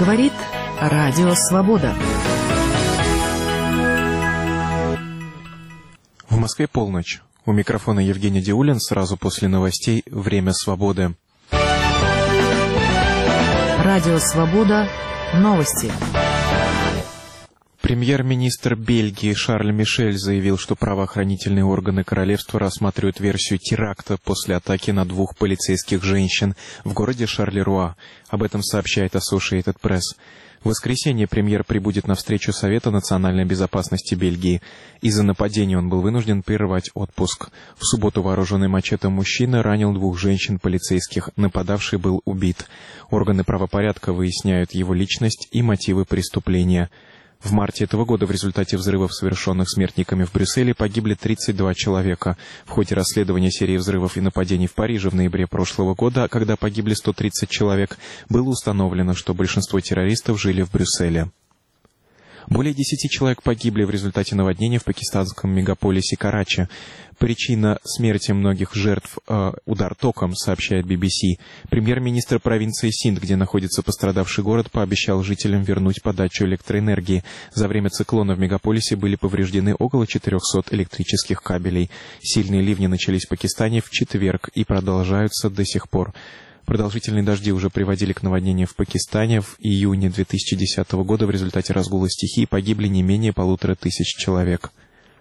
Говорит Радио Свобода. В Москве полночь. У микрофона Евгений Диулин. Сразу после новостей «Время свободы». Радио Свобода. Новости. Премьер-министр Бельгии Шарль Мишель заявил, что правоохранительные органы королевства рассматривают версию теракта после атаки на 2 полицейских женщин в городе Шарлеруа. Об этом сообщает Associated Press. В воскресенье премьер прибудет на встречу Совета национальной безопасности Бельгии. Из-за нападения он был вынужден прервать отпуск. В субботу вооруженный мачете мужчина ранил 2 женщин-полицейских. Нападавший был убит. Органы правопорядка выясняют его личность и мотивы преступления. В марте этого года в результате взрывов, совершенных смертниками в Брюсселе, погибли 32 человека. В ходе расследования серии взрывов и нападений в Париже в ноябре прошлого года, когда погибли 130 человек, было установлено, что большинство террористов жили в Брюсселе. Более 10 человек погибли в результате наводнения в пакистанском мегаполисе Карачи. Причина смерти многих жертв – удар током, сообщает BBC. Премьер-министр провинции Синд, где находится пострадавший город, пообещал жителям вернуть подачу электроэнергии. За время циклона в мегаполисе были повреждены около 400 электрических кабелей. Сильные ливни начались в Пакистане в четверг и продолжаются до сих пор. Продолжительные дожди уже приводили к наводнениям в Пакистане. В июне 2010 года в результате разгула стихий погибли не менее 1500 человек.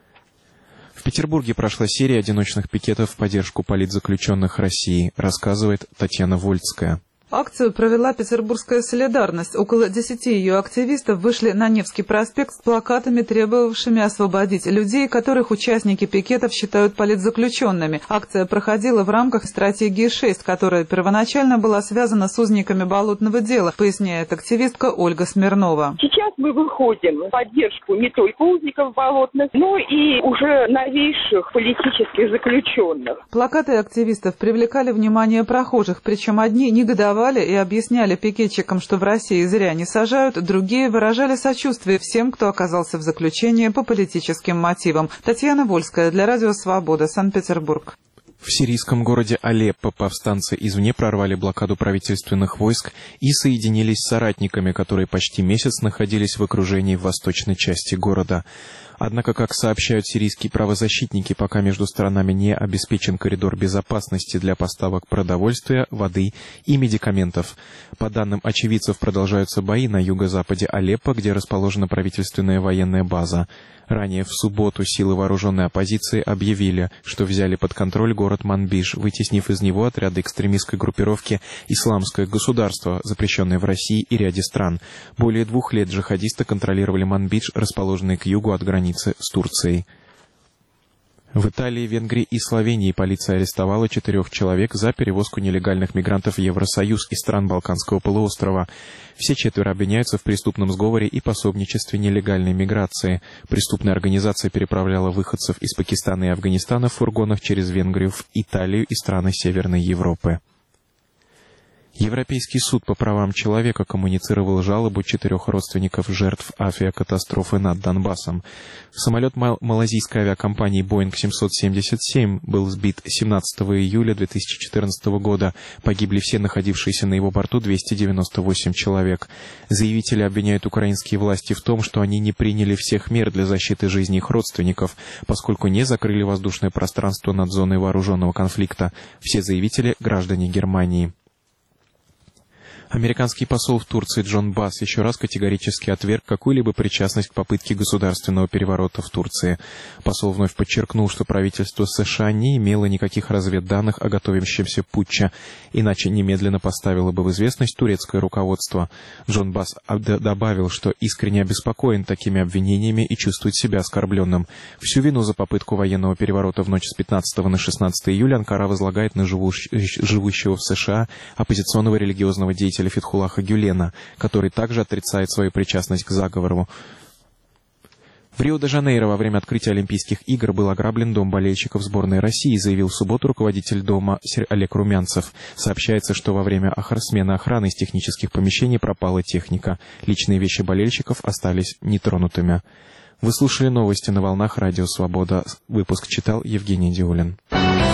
В Петербурге прошла серия одиночных пикетов в поддержку политзаключенных России, рассказывает Татьяна Вольцкая. Акцию провела Петербургская солидарность. Около 10 ее активистов вышли на Невский проспект с плакатами, требовавшими освободить людей, которых участники пикетов считают политзаключенными. Акция проходила в рамках стратегии 6, которая первоначально была связана с узниками болотного дела, поясняет активистка Ольга Смирнова. Сейчас мы выходим в поддержку не только узников болотных, но и уже новейших политических заключенных. Плакаты активистов привлекали внимание прохожих, причем одни негодовали и объясняли пикетчикам, что в России зря не сажают, другие выражали сочувствие всем, кто оказался в заключении по политическим мотивам. Татьяна Вольская для Радио Свобода, Санкт-Петербург. В сирийском городе Алеппо повстанцы извне прорвали блокаду правительственных войск и соединились с соратниками, которые почти месяц находились в окружении в восточной части города. Однако, как сообщают сирийские правозащитники, пока между сторонами не обеспечен коридор безопасности для поставок продовольствия, воды и медикаментов. По данным очевидцев, продолжаются бои на юго-западе Алеппо, где расположена правительственная военная база. Ранее в субботу силы вооруженной оппозиции объявили, что взяли под контроль город Манбиш, вытеснив из него отряды экстремистской группировки «Исламское государство», запрещенное в России и ряде стран. Более 2 лет джихадисты контролировали Манбиш, расположенный к югу от границы с Турцией. В Италии, Венгрии и Словении полиция арестовала 4 человек за перевозку нелегальных мигрантов в Евросоюз из стран Балканского полуострова. Все 4 обвиняются в преступном сговоре и пособничестве нелегальной миграции. Преступная организация переправляла выходцев из Пакистана и Афганистана в фургонах через Венгрию в Италию и страны Северной Европы. Европейский суд по правам человека коммуницировал жалобу 4 родственников жертв авиакатастрофы над Донбассом. Самолет малазийской авиакомпании Boeing 777 был сбит 17 июля 2014 года. Погибли все находившиеся на его борту 298 человек. Заявители обвиняют украинские власти в том, что они не приняли всех мер для защиты жизни их родственников, поскольку не закрыли воздушное пространство над зоной вооруженного конфликта. Все заявители – граждане Германии. Американский посол в Турции Джон Басс еще раз категорически отверг какую-либо причастность к попытке государственного переворота в Турции. Посол вновь подчеркнул, что правительство США не имело никаких разведданных о готовящемся путче, иначе немедленно поставило бы в известность турецкое руководство. Джон Басс добавил, что искренне обеспокоен такими обвинениями и чувствует себя оскорбленным. Всю вину за попытку военного переворота в ночь с 15 на 16 июля Анкара возлагает на живущего в США оппозиционного религиозного деятеля Фетхуллаха Гюлена, который также отрицает свою причастность к заговору. В Рио-де-Жанейро во время открытия Олимпийских игр был ограблен дом болельщиков сборной России, заявил в субботу руководитель дома Олег Румянцев. Сообщается, что во время смены охраны из технических помещений пропала техника. Личные вещи болельщиков остались нетронутыми. Вы слушали новости на волнах Радио Свобода. Выпуск читал Евгений Диулин.